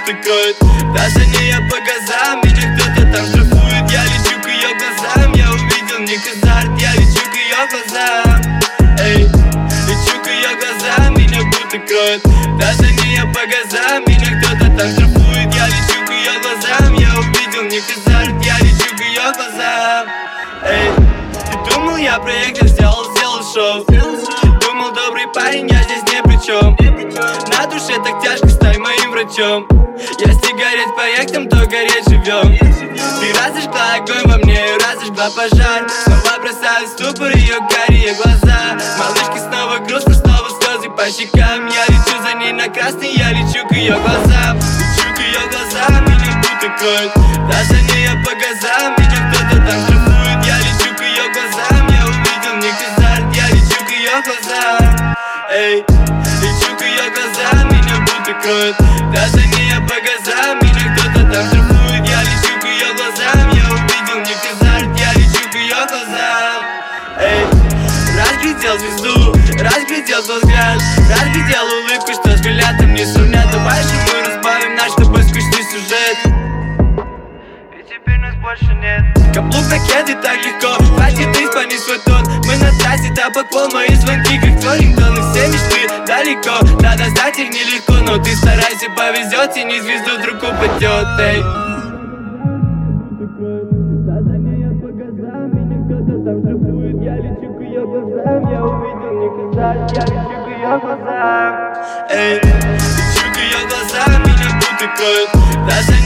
утыкают. Даже не я по газам, меня кто-то там штрафует. Я лечу к ее глазам, я увидел в них азарт. Я лечу к ее глазам, эй, лечу к ее глазам, меня будто кроет. Даже не я по газам, меня кто-то там штрафует. Я лечу к ее глазам, я увидел в них азарт. Я лечу к ее глазам, эй. Ты думал, я проектор сделал шоу? Думал, добрый парень, я здесь не при чем. На душе так тяжко, стань моим врачом. Я сигарет проектом, то гореть живем. Ты разожгла огонь во мне, разожгла пожар. Снова бросаю в ступор ее карие глаза. Малышки снова грустно, снова слезы по щекам. Я лечу за ней на красный, я лечу к ее глазам. Лечу к ее глазам, меня будто кроет. Даже не я по газам, меня кто-то там штрафует. Я лечу к ее глазам, я увидел в них азарт. Я лечу к ее глазам, эй, лечу к ее глазам, меня будто кроет. Даже не я по газам, меня кто-то там штрафует. Я лечу к ее глазам, я увидел в них азарт. Я лечу к ее глазам, эй. Разглядел звезду, разглядел твой взгляд, разглядел улыбку, что с билетом не сравнят. Давай же мы разбавим наш с тобой скучный сюжет, ведь теперь нас больше нет. Каблук на кеды так легко, хватит исполнить свой тон. Мы на трассе, тапок пол, мои звонки как твой рингтон. И все мечты далеко, да достать их нелегко. Но ты старайся, повезет, и не звезду вдруг упадет, эй. Даже не я по газам, меня кто-то там штрафует. Я лечу к ее глазам, я увидел в них азарт. Я лечу к ее глазам, эй, лечу к ее глазам, меня будто кроет. Даже